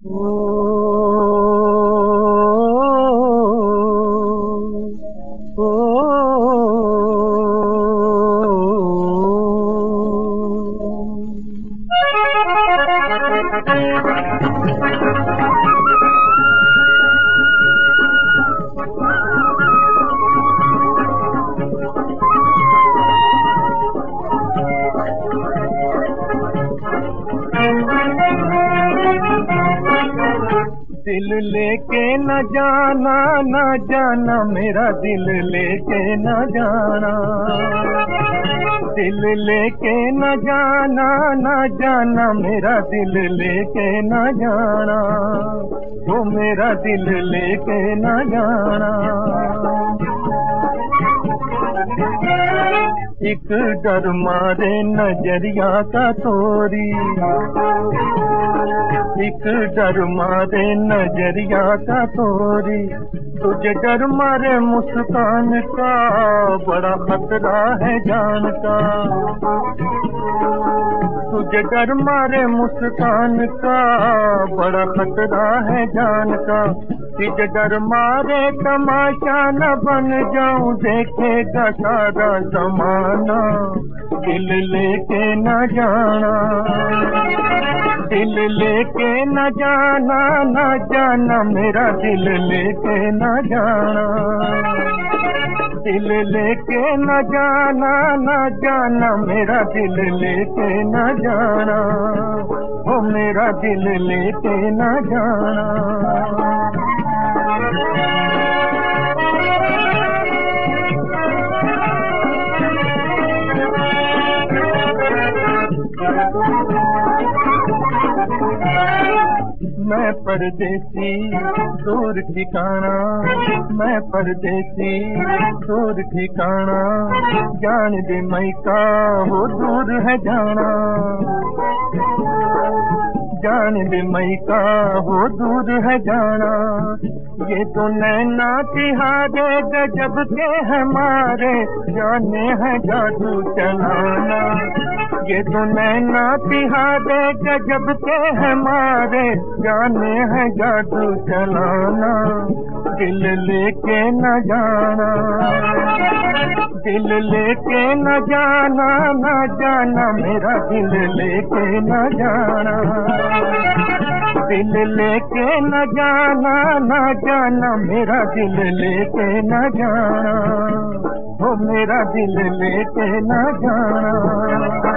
ओ, ओ, दिल लेके न जाना, न जाना मेरा दिल लेके न जाना। दिल लेके न जाना, न जाना मेरा दिल लेके न जाना। वो मेरा दिल लेके न जाना। एक डर मारे नजरिया का तोरी, एक डर मारे नजरिया का तोरी। तुझे डर मारे मुस्कान का, बड़ा खतरा है जान का। तुझे डर मारे मुस्कान का, बड़ा खतरा है जान का। तुझे डर मारे तमाशा न बन जाऊं, देखेगा सारा जमाना। दिल लेके न जाना, दिल लेके न जाना, न जाना मेरा दिल लेके न जाना। दिल लेके न जाना, न जाना मेरा दिल लेके न जाना। ओ मेरा दिल लेके न जाना। मैं परदेसी दूर ठिकाना, मैं परदेसी दूर ठिकाना। जान दे मैका वो दूर है जाना, जान दे मैका वो दूर है जाना। ये तो नैना तिहारे गजब के हमारे, जाने है जादू चलाना। ये तो नैना तिहारे गजब के हमारे, जाने है जादू चलाना। दिल लेके न जाना, दिल लेके न जाना, न जाना मेरा दिल लेके न जाना। दिल लेके न जाना, न जाना मेरा दिल लेके न जाना। हो मेरा दिल लेके न जाना।